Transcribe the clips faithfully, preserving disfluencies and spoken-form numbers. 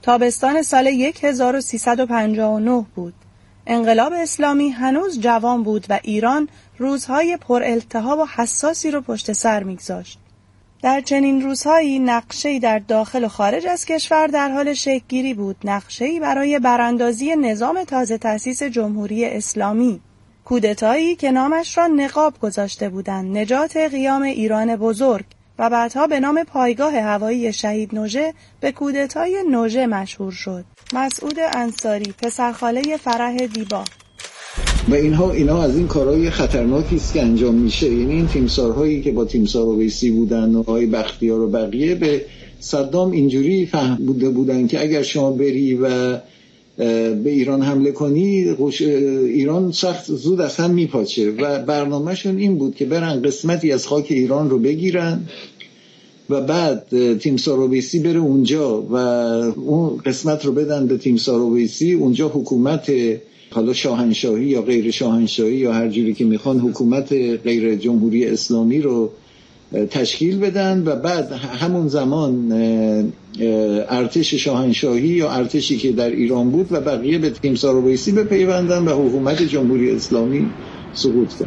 تابستان سال هزار و سیصد و پنجاه و نه بود. انقلاب اسلامی هنوز جوان بود و ایران روزهای پر التهاب و حساسی رو پشت سر میگذاشت. در چنین روزهایی نقشه‌ای در داخل و خارج از کشور در حال شکل‌گیری بود، نقشه‌ای برای براندازی نظام تازه تأسیس جمهوری اسلامی. کودتایی که نامش را نقاب گذاشته بودند، نجات قیام ایران بزرگ، و بعدها به نام پایگاه هوایی شهید نوژه به کودتای نوژه مشهور شد. مسعود انصاری، پسرخاله فرح دیبا. و اینها اینا از این کارهای خطرناکی است که انجام میشه. یعنی این تیمسارهایی که با تیمسار اویسی بودن و آقای بختیار و بقیه به صدام اینجوری فهم بوده بودن که اگر شما بری و به ایران حمله کنی، ایران سخت زود از هم میپاچه و برنامهشون این بود که برن قسمتی از خاک ایران رو بگیرن و بعد تیمسار اویسی بره اونجا و اون قسمت رو بدن به تیمسار اویسی. اونجا حکومت حالا شاهنشاهی یا غیر شاهنشاهی یا هر جوری که میخوان حکومت غیر جمهوری اسلامی رو تشکیل بدن و بعد همون زمان ارتش شاهنشاهی یا ارتشی که در ایران بود و بقیه به تیمسار اویسی بپیوندن و حکومت جمهوری اسلامی سقوط کنه.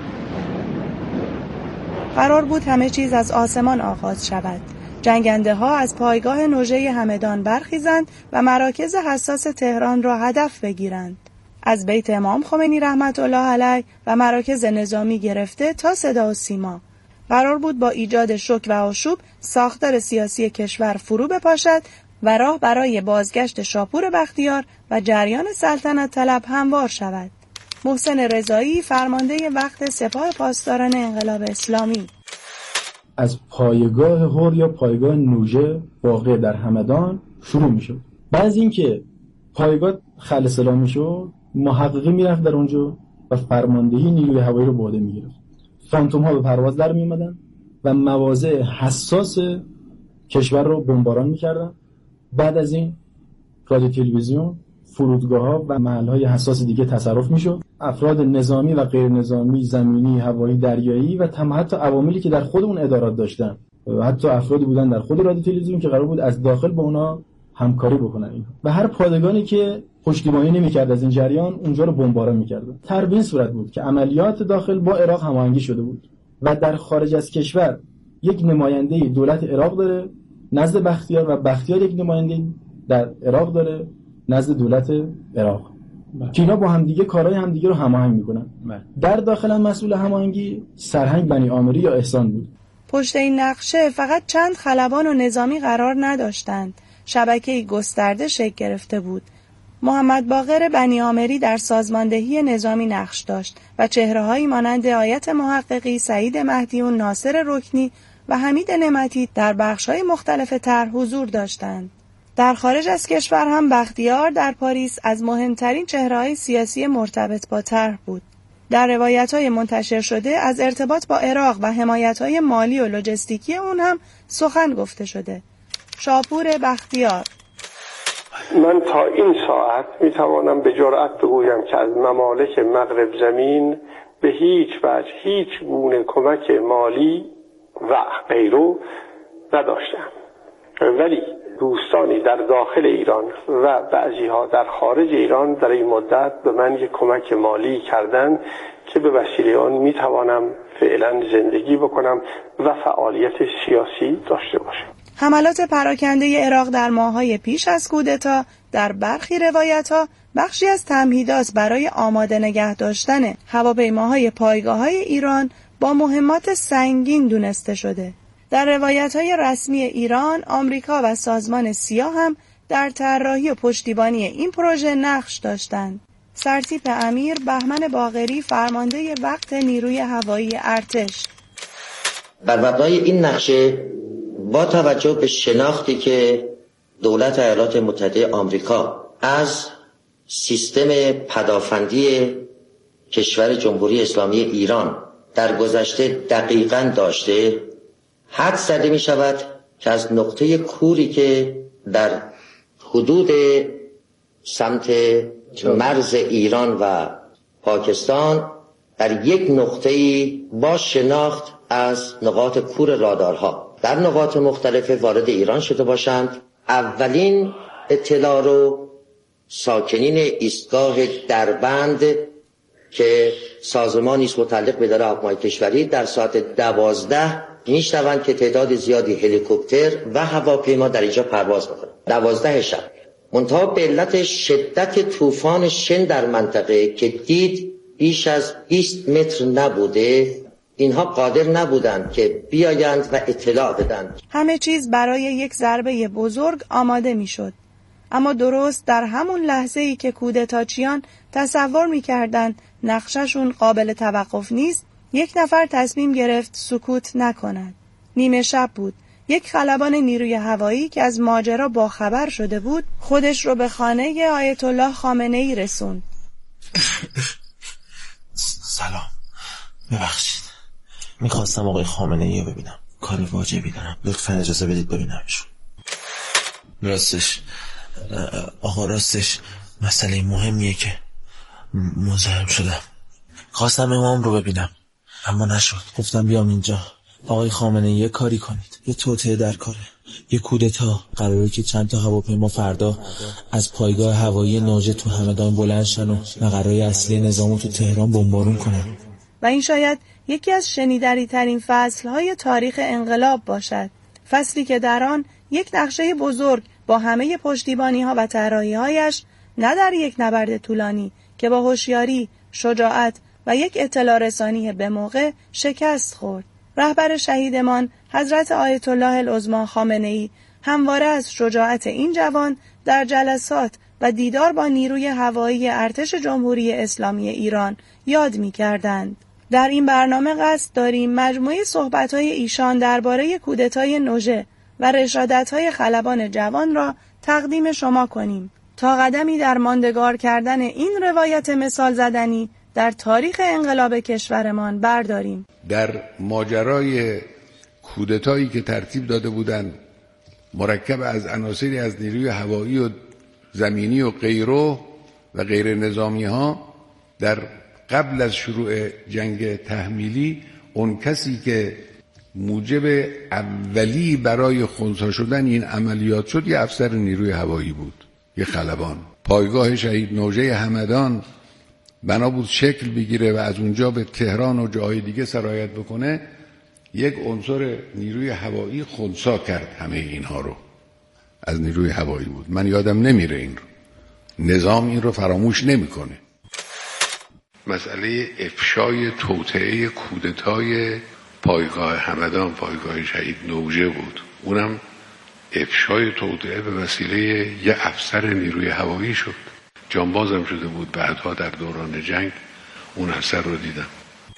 قرار بود همه چیز از آسمان آغاز شود. جنگنده ها از پایگاه نوژه همدان برخیزند و مراکز حساس تهران را هدف بگیرند. از بیت امام خمینی رحمت الله علیه و مراکز نظامی گرفته تا صدا و سیما. قرار بود با ایجاد شوک و آشوب ساختار سیاسی کشور فرو بپاشد و راه برای بازگشت شاپور بختیار و جریان سلطنت طلب هموار شود. محسن رضایی، فرمانده وقت سپاه پاسداران انقلاب اسلامی. از پایگاه هور یا پایگاه نوژه واقع در همدان شروع می شد. بعض این که پایگاه خل سلامی شد، محققی می رفت در اونجا و فرماندهی نیروی هوایی رو به عهده می گرفت. فانتوم ها به پرواز در می اومدن و مواضع حساس کشور رو بمباران می کردن. بعد از این رادیو تلویزیون، فرودگاه ها و محل های حساس دیگه تصرف می شد. افراد نظامی و غیر نظامی، زمینی، هوایی، دریایی و حتی عواملی که در خود اون ادارات داشتن، حتی افرادی بودن در خود رادیو تلویزیون که قرار بود از داخل با اونا همکاری بکنن اینها. و هر پادگانی که پشتیبانی نمی‌کرد از این جریان اونجا رو بمباران می‌کردن. در این صورت بود که عملیات داخل با عراق هماهنگی شده بود و در خارج از کشور یک نماینده دولت عراق داره نزد بختیار و بختیار یک نماینده در عراق داره نزد دولت عراق. که اینا با همدیگه کارهای همدیگه رو هماهنگ می‌کنن. در داخل هم مسئول هماهنگی سرهنگ بنی عامری یا احسان بود. پشت این نقشه فقط چند خلبان و نظامی قرار نداشتند. شبکه‌ای گسترده شکل گرفته بود. محمد باقر بنی عامری در سازماندهی نظامی نقش داشت و چهره‌هایی مانند آیت محققی، سعید مهدیون، ناصر رکنی و حمید نعمتی در بخش‌های مختلف طرح حضور داشتند. در خارج از کشور هم بختیار در پاریس از مهمترین چهره‌های سیاسی مرتبط با طرح بود. در روایت‌های منتشر شده از ارتباط با عراق و حمایت‌های مالی و لوجستیکی اون هم سخن گفته شده. شاپور بختیار: من تا این ساعت می توانم به جرأت بگویم که از ممالک مغرب زمین به هیچ وجه هیچ گونه کمک مالی و غیره نداشتم، ولی دوستانی در داخل ایران و بعضی ها در خارج ایران در این مدت به من یک کمک مالی کردند که به وسیله آن می توانم فعلا زندگی بکنم و فعالیت سیاسی داشته باشم. حملات پراکنده عراق در ماه‌های پیش از کودتا در برخی روایت‌ها بخشی از تمهیدات برای آماده نگه داشتن هواپیماهای پایگاه‌های ایران با مهمات سنگین دونسته شده. در روایت‌های رسمی ایران، آمریکا و سازمان سیا هم در طراحی و پشتیبانی این پروژه نقش داشتند. سرتیپ امیر بهمن باقری، فرمانده وقت نیروی هوایی ارتش: بر مبنای این نقشه با توجه به شناختی که دولت ایالات متحده آمریکا از سیستم پدافندی کشور جمهوری اسلامی ایران در گذشته دقیقاً داشته، حد زده می شود که از نقطه کوری که در حدود سمت مرز ایران و پاکستان در یک نقطه‌ای با شناخت از نقاط کور رادارها در نقاط مختلف وارد ایران شده باشند، اولین اطلاع رو ساکنین ایستگاه دربند که سازمانی است متعلق به اداره هواپیمای کشوری در ساعت دوازده میشنوند که تعداد زیادی هلیکوپتر و هواپیما در اینجا پرواز میکنند. دوازده شب. منتها به علت شدت طوفان شن در منطقه که دید بیش از بیست متر نبوده، اینها قادر نبودند که بیایند و اطلاع بدن. همه چیز برای یک ضربه بزرگ آماده میشد. اما درست در همون لحظه ای که کودتاچیان تصور میکردند نقششون قابل توقف نیست، یک نفر تصمیم گرفت سکوت نکند. نیمه شب بود. یک خلبان نیروی هوایی که از ماجرا باخبر شده بود خودش رو به خانه آیت الله خامنه‌ای رسوند. سلام، ببخشید، میخواستم آقای خامنه‌ای رو ببینم، کار واجبی دارم، لطفاً اجازه بدید ببینمشون. راستش آقا راستش مسئله مهمیه که مزاحم شدم. خواستم امام رو ببینم اما نشد. گفتم بیام اینجا. آقای خامنه‌ای یه کاری کنید، یه توطئه در کاره، یه کودتا. قراره که چند تا هواپیما فردا از پایگاه هوایی نوجه تو همدان بلند شن و مقرهای اصلی نظامو تو تهران بمبارون کنن. و این شاید یکی از شنیدنی ترین فصلهای تاریخ انقلاب باشد. فصلی که در آن یک نقشه بزرگ با همه پشتیبانی‌ها و طراحی‌هایش نه در یک نبرد طولانی که با هوشیاری، شجاعت و یک اطلاع رسانی به موقع شکست خورد. رهبر شهیدمان حضرت آیت الله العظمی خامنه‌ای همواره از شجاعت این جوان در جلسات و دیدار با نیروی هوایی ارتش جمهوری اسلامی ایران یاد می‌کردند. در این برنامه قصد داریم مجموعه صحبت‌های ایشان درباره کودتای نوژه و رشادت‌های خلبان جوان را تقدیم شما کنیم تا قدمی در ماندگار کردن این روایت مثال زدنی در تاریخ انقلاب کشورمان برداریم. در ماجرای کودتایی که ترتیب داده بودند مرکب از عناصری از نیروی هوایی و زمینی و غیره و غیر نظامی ها، در قبل از شروع جنگ تحمیلی اون کسی که موجب اولی برای خنثی شدن این عملیات شد یه افسر نیروی هوایی بود، یه خلبان. پایگاه شهید نوژه همدان بنا بود شکل بگیره و از اونجا به تهران و جاهای دیگه سرایت بکنه. یک عنصر نیروی هوایی خنثی کرد همه اینها رو. از نیروی هوایی بود. من یادم نمیره این رو. نظام این رو فراموش نمیکنه. مسئله افشای توطئه کودتای پایگاه همدان، پایگاه شهید نوژه بود. اونم افشای توطئه به وسیله یه افسر نیروی هوایی شد. جانبازم شده بود بعدها در دوران جنگ. اون افسر رو دیدم،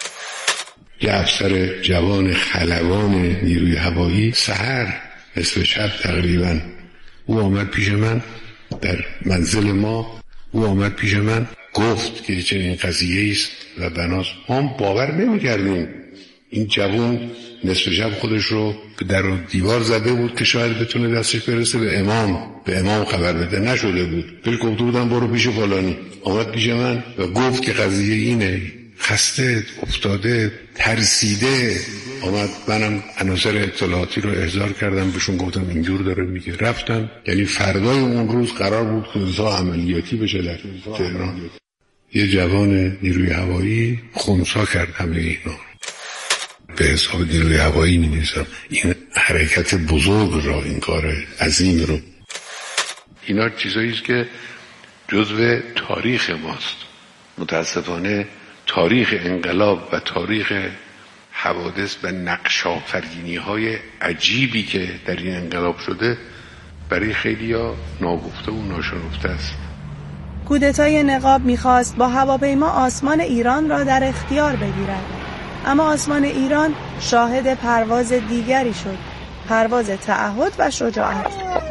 یه افسر جوان خلبان نیروی هوایی. سحر نصف شب تقریبا او آمد پیش من در منزل ما. او آمد پیش من گفت که چنین قضیه است و بناست. ما باور نمی‌کردیم این جوان نصف شب خودش رو در و دیوار زده بود که شاید بتونه دستش برسه به امام، به امام خبر بده. نشده بود. بهش گفته بودم برو پیش فلانی. آمد پیش من و گفت که قضیه اینه. خسته، افتاده، ترسیده آمد. منم عناصر اطلاعاتی رو احضار کردم، بهشون گفتم اینجور داره میگه. رفتم. یعنی فردای اون روز قرار بود کودتا عملیاتی بشه در تهران. یه جوان نیروی هوایی خنثی کرد همه اینا. به حساب نیروی هوایی نمی‌نویسم، این حرکت بزرگ را، این کار عظیم رو. اینا چیزایی است که جزو تاریخ ماست. متاسفانه تاریخ انقلاب و تاریخ حوادث و نقش‌آفرینی‌های عجیبی که در این انقلاب شده برای خیلی‌ها ناگفته و ناشنفته است. کودتای نقاب می‌خواست با هواپیما آسمان ایران را در اختیار بگیرد، اما آسمان ایران شاهد پرواز دیگری شد، پرواز تعهد و شجاعت.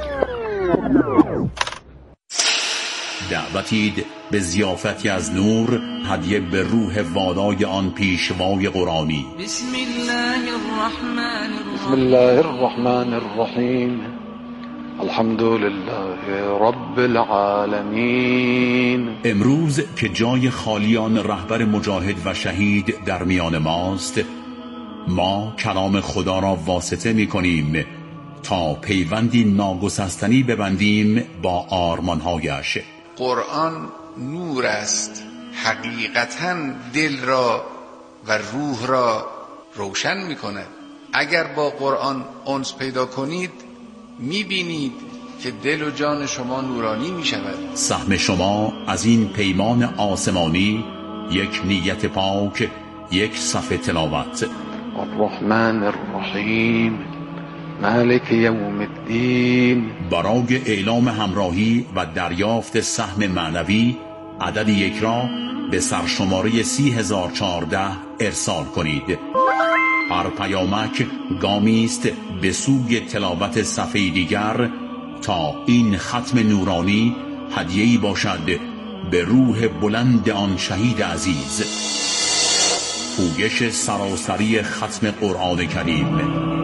دعوتید به ضیافتی از نور، هدیه به روح وادای آن پیشوای قرآنی. بسم الله الرحمن الرحیم. بسم الله الرحمن الرحیم. الحمد لله رب العالمین. امروز که جای خالیان رهبر مجاهد و شهید در میان ماست، ما کلام خدا را واسطه می کنیم تا پیوندی ناگسستنی ببندیم با آرمانهایش. قرآن نور است، حقیقتاً دل را و روح را روشن می کند. اگر با قرآن انس پیدا کنید می بینید که دل و جان شما نورانی می شود. سهم شما از این پیمان آسمانی یک نیت پاک، یک صفحه تلاوت. الرحمن الرحیم مالک یوم الدین. برای اعلام همراهی و دریافت سهم معنوی عدد یک را به سرشماره سی هزار و چهارده ارسال کنید. هر پیامک گامی است به سوی تلاوت صفحه دیگر تا این ختم نورانی هدیه‌ای باشد به روح بلند آن شهید عزیز. پویش سراسری ختم قرآن کریم.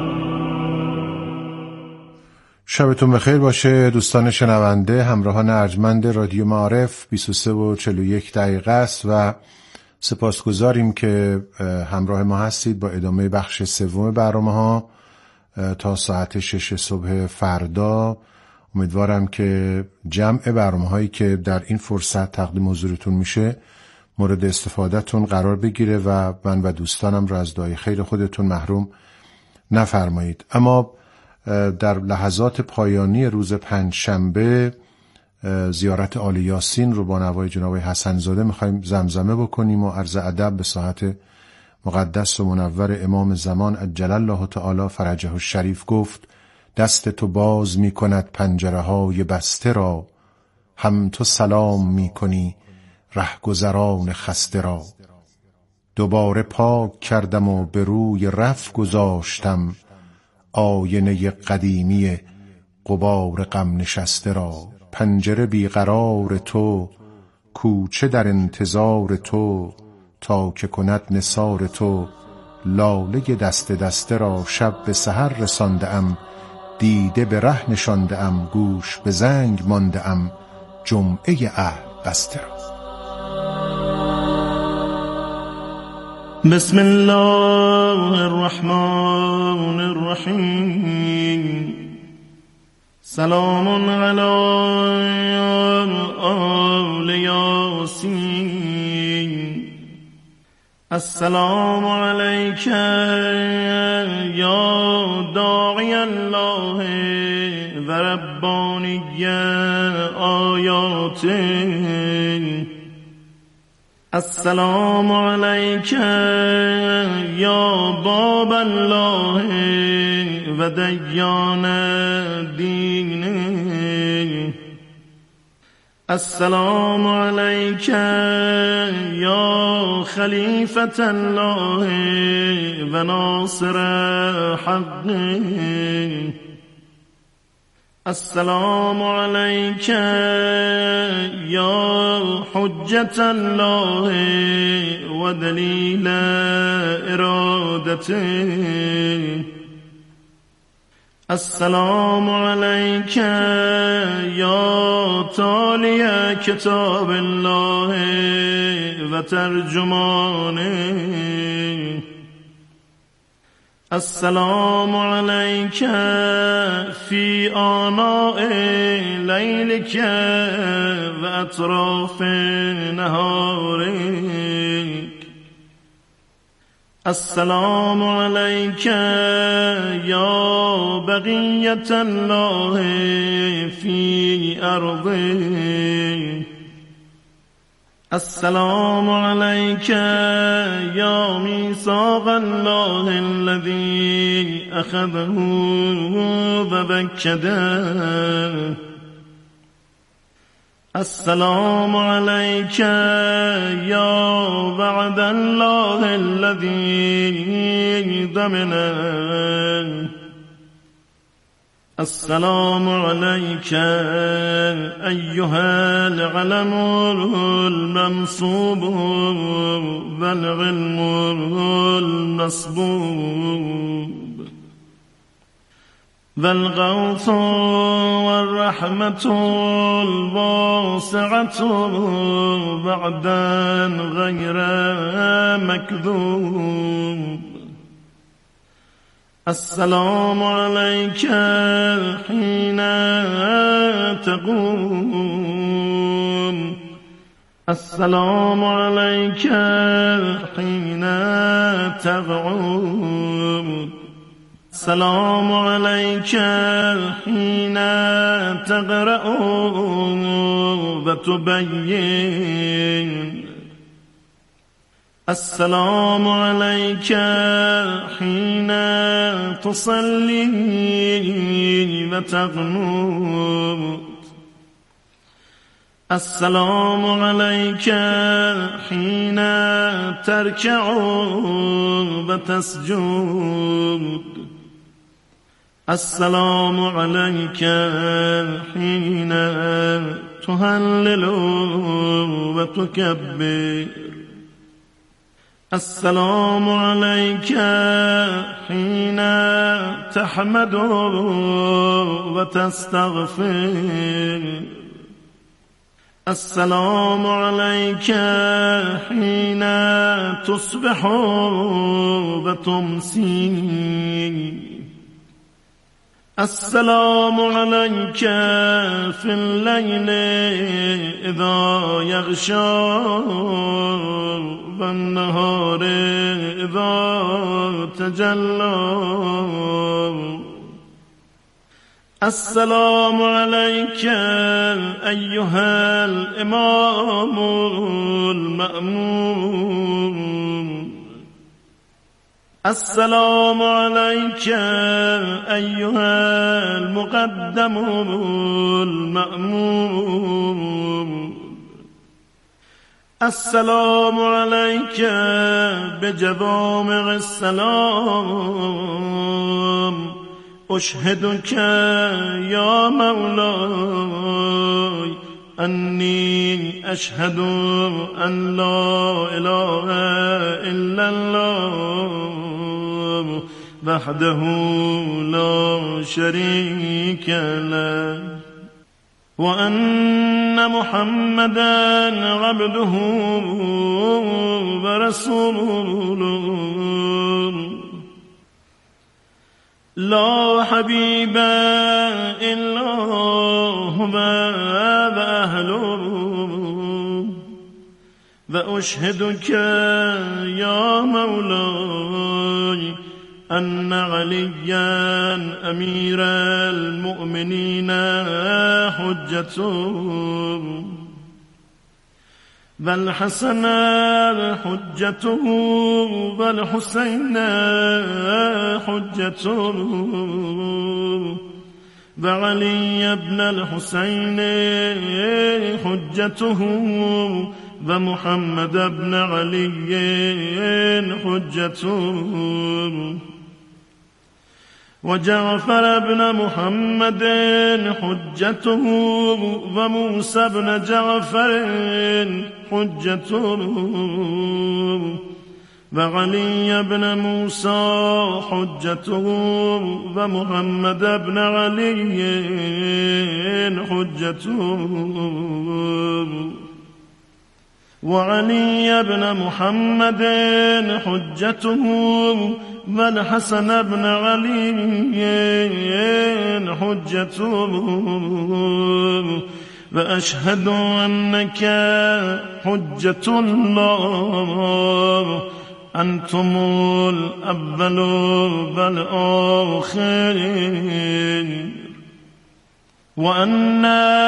شبتون بخیر باشه دوستان شنونده، همراهان ارجمند رادیو معارف. بیست و سه و چهل و یک دقیقه است و سپاسگزاریم که همراه ما هستید با ادامه بخش سوم برنامه ها تا ساعت شش صبح فردا. امیدوارم که جمع برنامه هایی که در این فرصت تقدیم حضورتون میشه مورد استفادهتون قرار بگیره و من و دوستانم را از دعای خیر خودتون محروم نفرمایید. اما در لحظات پایانی روز پنجشنبه زیارت آل یاسین رو با نوای جناب حسن زاده میخوایم زمزمه بکنیم و عرض ادب به ساحت مقدس و منور امام زمان عجل الله تعالی فرجه الشریف گفت: دست تو باز میکند پنجره های بسته را، هم تو سلام میکنی رهگذران خسته را. دوباره پاک کردم و به روی رف گذاشتم، آینه قدیمی غبار غم نشسته را. پنجره بیقرار تو، کوچه در انتظار تو، تا که کند نثار تو. لاله دست دسته را شب به سحر رسانده ام، دیده به ره نشانده ام، گوش به زنگ مانده ام، جمعه عهد بسته را. بسم الله الرحمن الرحیم. سلام علی آل یاسین. السلام علیک یا داعی الله و ربانی آیاته. السلام علیک یا باب الله و دیان دینه. السلام علیک یا خلیفة الله و ناصر حقه. السلام علیک یا حجة الله و دلیل ارادته. السلام علیک یا تالی کتاب الله و ترجمانه. السلام علیک فی آناء لیلک و اطراف نهارک. السلام علیک یا بقیة الله فی ارضه. السلام علیک یا میثاق الله الذی اخذه و بکده. السلام علیک یا وعد الله الذی ضمنه. السلام علیک ایها العلم المنصوب والعلم المسبوب والغوث والرحمة الواسعة بعدا غير مكذوب. السلام عليك حين تقوم السلام عليك حين تقعد السلام عليك حين تقرأ وتبين السلام عليك حين تصلي وتقنت السلام عليك حين تركع وتسجد السلام عليك حين تهلل وتكبر السلام عليك حين تحمد وتستغفر السلام عليك حين تصبح وتمسي السلام عليك في الليل إذا يغشى والنهار إذا تجلى السلام عليك أيها الإمام المأمون السلام عليك أيها المقدم المأمون السلام عليك بجوامع السلام أشهدك يا مولاي أني أشهد أن لا إله إلا الله وحده لا شريك له وأن محمدًا عبده ورسوله لا حبيب إلا هو وأهله وأشهدك يا مولاي أن عليا أمير المؤمنين حجته والحسن حجته والحسين حجته وعلي بن الحسين حجته ومحمد بن علي حجته وجعفر بن محمد حجته وموسى بن جعفر حجته وعلي بن موسى حجته ومحمد بن علي حجته وعلي بن محمد حجته والحسن بن علي حجته وأشهد أنك حجة الله أنتم الأول والآخر وأن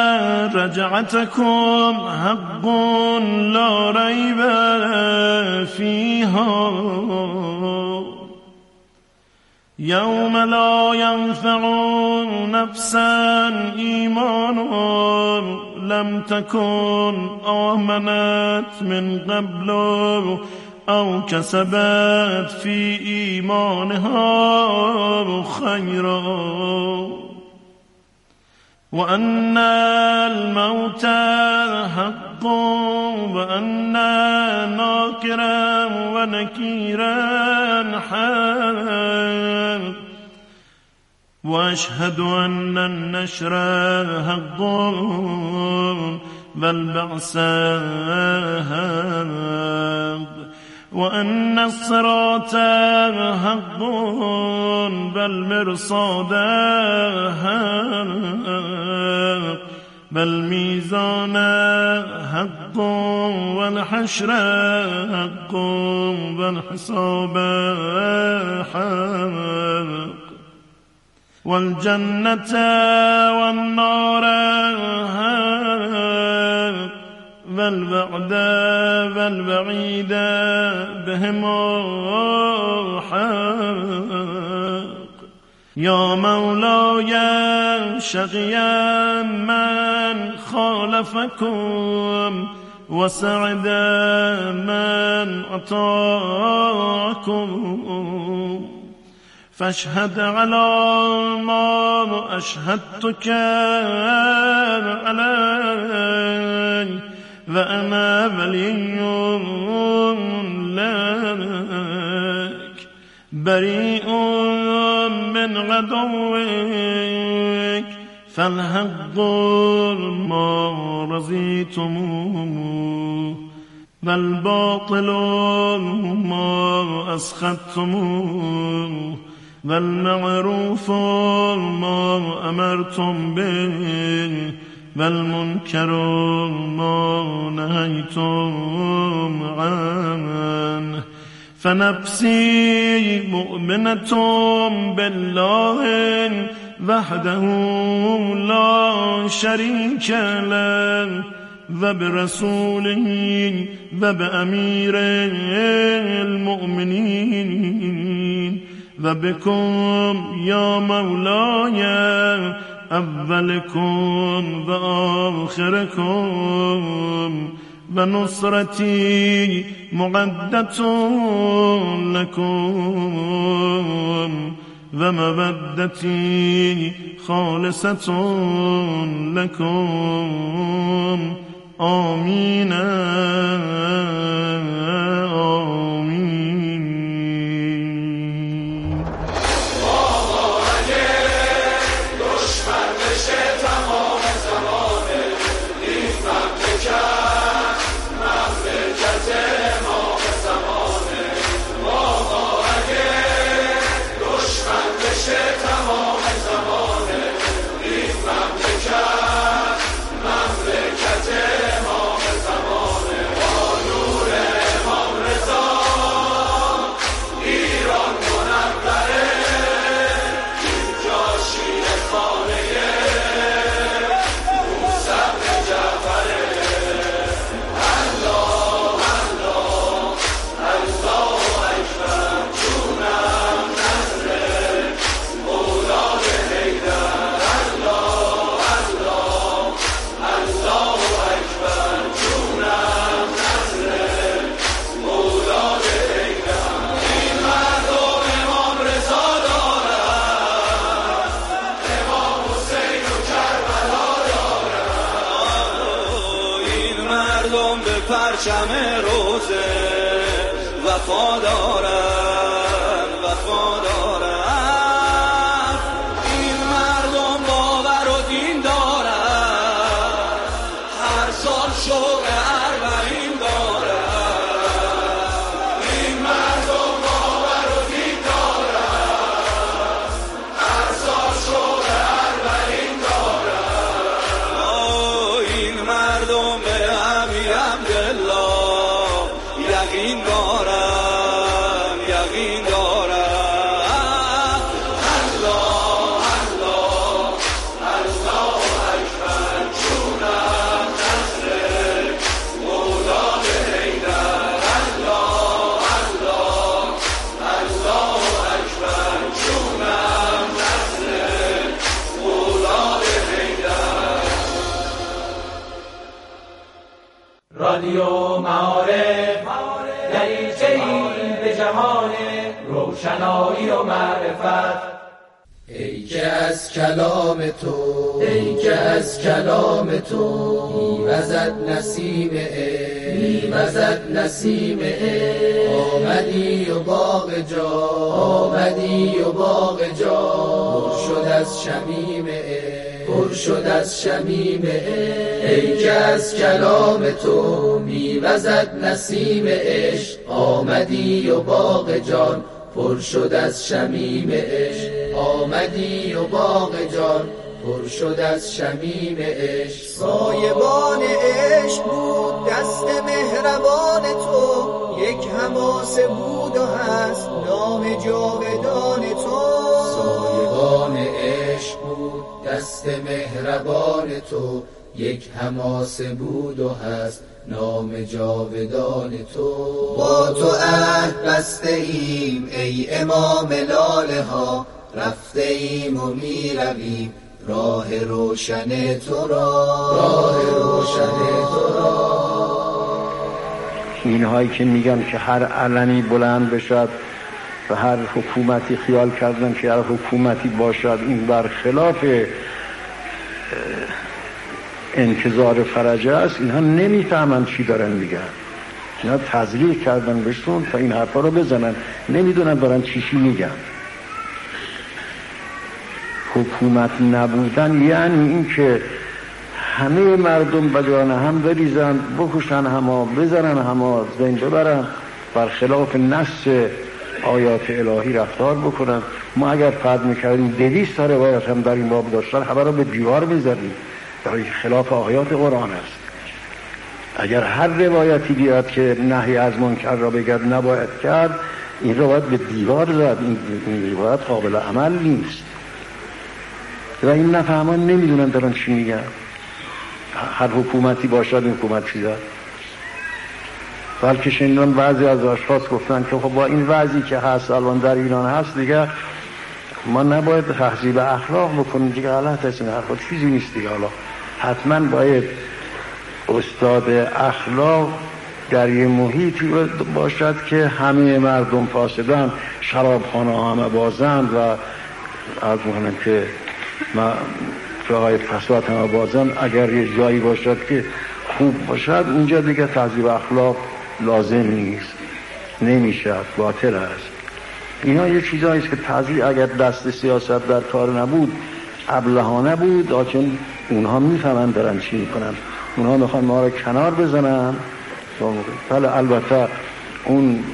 رجعتكم حق لا ريب فيها يوم لا ينفع نفسا إيمانها لم تكن آمنت من قبل أو كسبت في إيمانها خيرا وأن الموت حق وأن ناكرا ونكيرا حق وأشهد أن النشر حق والبعث حق وأن الصراط حق والمرصاد حق والميزان حق والحشر حق والحساب حق والجنة والنار حق والوعد والوعيد بهما حق يا مولاي شقيا من خالفكم وسعد من أطاعكم فاشهد على ما أشهدتك علي وأنا ولي لك بريء من عدوك فالحق ما رضيتموه والباطل ما أسخطتموه والمعروف ما أمرتم به والمنكر ما نهيتم عنه فنفسي مؤمنة بالله وحده لا شريك له وبرسوله وبأمير المؤمنين وبكم يا مولاي أولكم وآخركم ونصرتي مُعَدَّةٌ لكم ومودتي خالصة لكم آمين آمين. پرچم روزه وفادارم وفادارم این مردم باور و دین دارم هر سال شوق اربعین دارم این مردم باور و دین دارم هر سال شوق اربعین دارم این مردم به امیر یقین دارم یقین دارم الله الله الله اکبر جونم نصر مولا حیدر الله الله الله اکبر جونم نصر مولا حیدر. رادیو معارف دریچه‌ای به جهان روشنایی و معرفت. ای که از کلام تو ای که از کلام تو میوزد نسیم عشق میوزد نسیم عشق آمدی و باغ جا آمدی و باغ جا پر شد از شمیم عشق پر شد از شمیم عشق. ای که از کلام تو میوزد نسیم عشق، آمدی و باغ جان پر شد از شمیم عشق. آمدی و باغ جان پر شد از شمیم عشق. سایبان عشق بود دست مهربان تو، یک حماسه بود و هست نام جاودان تو. سایبان عشق بود دست مهربان تو، یک حماسه بود و هست نام جاودان تو. با تو عهد بسته ایم ای امام لاله ها، رفته ایم و می رویم راه روشن تو را، راه روشن تو را. اینهایی که میگن که هر علمی بلند بشد و هر حکومتی خیال کردن که هر حکومتی باشد، این برخلاف انتظار فرجه است. اینها نمیفهمن چی دارن میگن، اینها تزریق کردن بهشون تا این حرفا رو بزنن، نمیدونن دارن چی چی میگن. حکومت نبودن یعنی این که همه مردم به جان هم بریزن، بکشن همه، بزنن همه، زین ببرن، برخلاف نص آیات الهی رفتار بکنن. ما اگر فرض میکردیم دویست تا روایت هم در این باب داشتن، همه رو به دیوار میزدیم، در خلاف آیات قرآن است. اگر هر روایتی بیاد که نهی از منکر را بگد نباید کرد، این رو باید به دیوار زد. این, این روایت قابل عمل نیست و این نفهمان نمیدونن دارن چی میگن. هر حکومتی باشد این حکومت چی دار، بلکه شنیدن بعضی از اشخاص گفتن که خب با این وضعی که هست الان در ایران هست دیگه ما نباید تهذیب اخلاق بکنیم، دیگه غلط است این حرفا، چیزی نیست دیگه. حالا حتما باید استاد اخلاق در یه محیطی باشد که همه مردم فاسدن، شرابخانه همه بازند و از مهمه که ما جاهای فساد همه بازند. اگر یه جایی باشد که خوب باشد، اونجا دیگه تهذیب اخلاق لازم نیست، نمیشد، باطل است. اینا یه چیزایی است که تهذیب اگر دست سیاست در کار نبود ابلهانه بود، لیکن اونها میفهمن دارن چی میکنن، اونها میخوان ما رو کنار بزنن. بله البته اون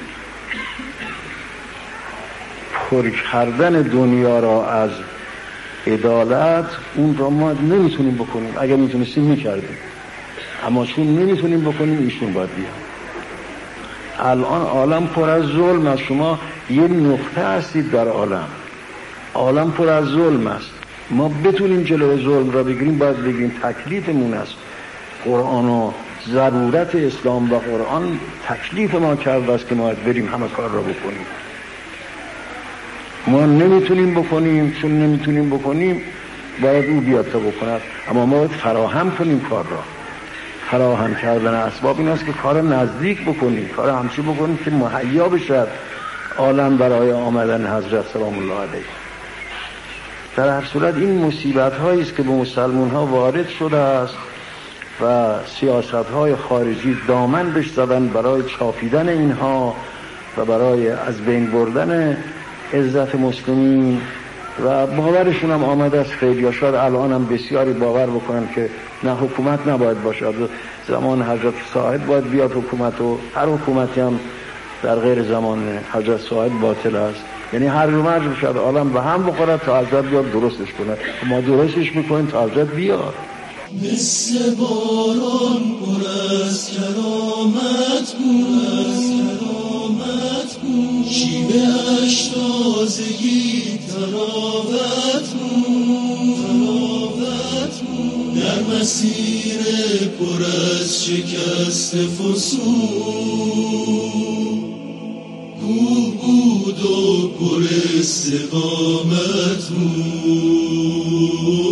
پر کردن دنیا را از عدالت، اون را ما نمیتونیم بکنیم، اگر میتونستیم میکردیم، اما چون نمیتونیم بکنیم ایشون باید بیان. الان عالم پر از ظلم است، شما یه نقطه هستید در عالم، عالم پر از ظلم است. ما بتونیم جلوی ظلم را بگیریم، باید بگیریم تکلیفمون است. قرآن و ضرورت اسلام و قرآن تکلیف ما کرده است که ما بریم همه کار را بکنیم. ما نمیتونیم بکنیم، چون نمیتونیم بکنیم باید او بیاد تا بکند، اما ما باید فراهم کنیم کار را. فراهم کردن اسباب این است که کار نزدیک بکنیم، کار همچی بکنیم که مهیا بشد عالم برای آمدن حضرت سلام الله علیه. در هر صورت این مصیبت هایی است که به مسلمان ها وارد شده است و سیاست های خارجی دامن بش زدن برای چاپیدن اینها و برای از بین بردن عزت مسلمین و باورشون هم آمده است. خیلی شاید الان هم بسیاری باور بکنن که نه حکومت نباید باشد، زمان حضرت صاحب باید بیاد حکومت، و هر حکومتی هم در غیر زمان حضرت صاحب باطل است. یعنی هر رو مرج بشد عالم به هم بخورد تا حضرت بیاد درستش کنه، ما درستش میکنیم تا حضرت بیاد. مثل باران پر از کرامت بود، شیوه اش تازگی تراوت بود، در مسیر پر از شکست فسون کوه بود و پر استقامت بود.